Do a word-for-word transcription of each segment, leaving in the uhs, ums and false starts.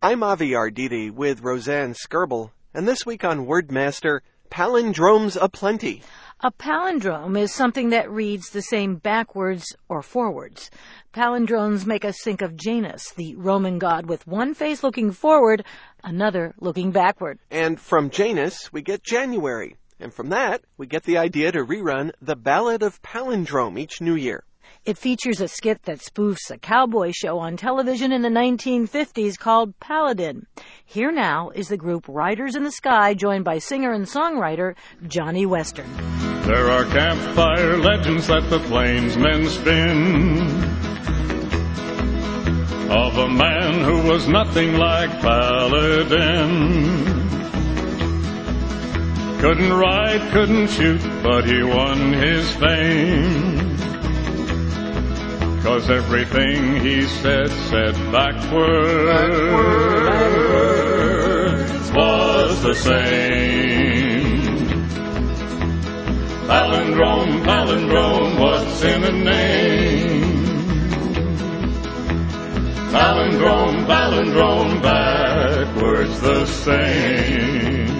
I'm Avi Arditi with Roseanne Skirble, and this week on Wordmaster, palindromes aplenty. A palindrome is something that reads the same backwards or forwards. Palindromes make us think of Janus, the Roman god with one face looking forward, another looking backward. And from Janus, we get January. And from that, we get the idea to rerun The Ballad of Palindrome each New Year. It features a skit that spoofs a cowboy show on television in the nineteen fifties called Paladin. Here now is the group Riders in the Sky, joined by singer and songwriter Johnny Western. There are campfire legends that the plainsmen spin of a man who was nothing like Paladin. Couldn't ride, couldn't shoot, but he won his fame. 'Cause everything he said, said backwards, backwards was the same. Palindrome, palindrome, what's in a name? Palindrome, palindrome, backwards the same.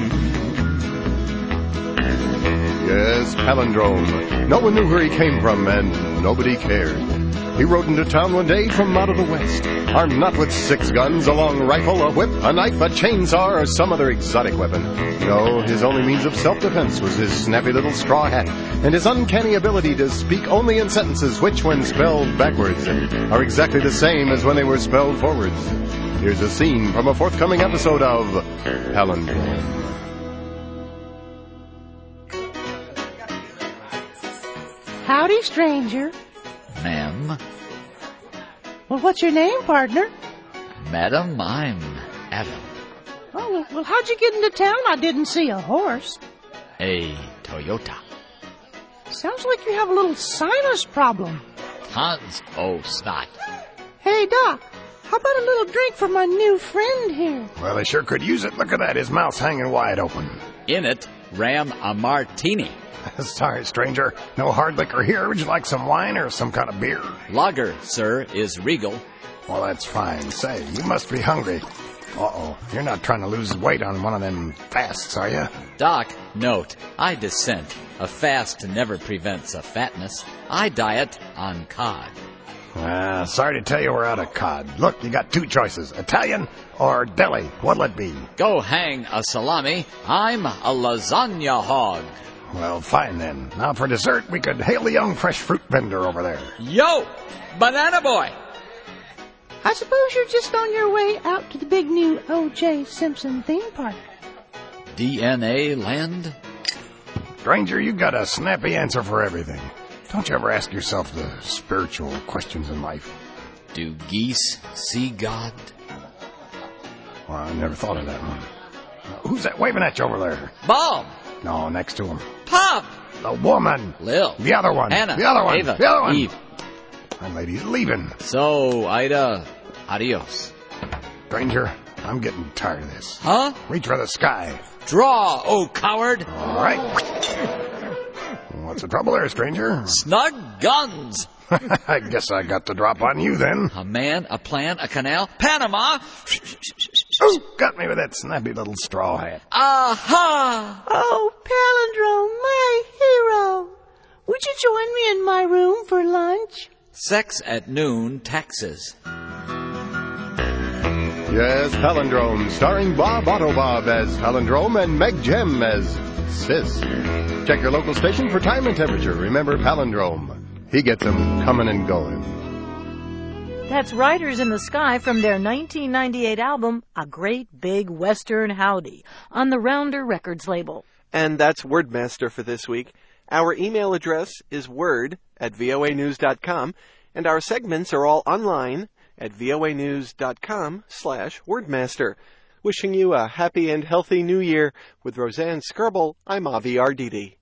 Yes, palindrome. No one knew where he came from, and nobody cared. He rode into town one day from out of the west, armed not with six guns, a long rifle, a whip, a knife, a chainsaw, or some other exotic weapon. No, his only means of self-defense was his snappy little straw hat and his uncanny ability to speak only in sentences which, when spelled backwards, are exactly the same as when they were spelled forwards. Here's a scene from a forthcoming episode of Palindrome. Howdy, stranger. Ma'am. Well, what's your name, partner? Madam, I'm Adam. Oh, well, how'd you get into town? I didn't see a horse. A Toyota. Sounds like you have a little sinus problem. Tons. Oh, snot. Hey, Doc, how about a little drink for my new friend here? Well, they sure could use it. Look at that. His mouth's hanging wide open. In it, ram a martini. Sorry, stranger. No hard liquor here. Would you like some wine or some kind of beer? Lager, sir, is regal. Well, that's fine. Say, you must be hungry. Uh-oh. You're not trying to lose weight on one of them fasts, are you? Doc, note, I dissent. A fast never prevents a fatness. I diet on cod. Ah, sorry to tell you we're out of cod. Look, you got two choices, Italian or deli. What'll it be? Go hang a salami. I'm a lasagna hog. Well, fine then. Now for dessert, we could hail the young fresh fruit vendor over there. Yo, banana boy. I suppose you're just on your way out to the big new O J Simpson theme park. D N A land? Stranger, you got a snappy answer for everything. Don't you ever ask yourself the spiritual questions in life? Do geese see God? Well, I never thought of that one. Uh, who's that waving at you over there? Bob. No, next to him. Pop. The woman. Lil. The other one. Anna. The other one. Ava. The other one. Eve. My lady's leaving. So, Ida, adios. Stranger, I'm getting tired of this. Huh? Reach for the sky. Draw, oh coward. All right. What's the trouble there, stranger? Snug guns. I guess I got the drop on you then. A man, a plan, a canal, Panama. Oh, got me with that snappy little straw hat. Aha! Oh, Palindrome, my hero. Would you join me in my room for lunch? Sex at noon, taxes. Yes, Palindrome, starring Bob Autobob as Palindrome and Meg Jem as Sis. Check your local station for time and temperature. Remember Palindrome. He gets them coming and going. That's Riders in the Sky from their nineteen ninety-eight album, A Great Big Western Howdy, on the Rounder Records label. And that's Wordmaster for this week. Our email address is word at voa news dot com, and our segments are all online at voa news dot com slash wordmaster. Wishing you a happy and healthy new year. With Roseanne Skirble, I'm Avi Arditi.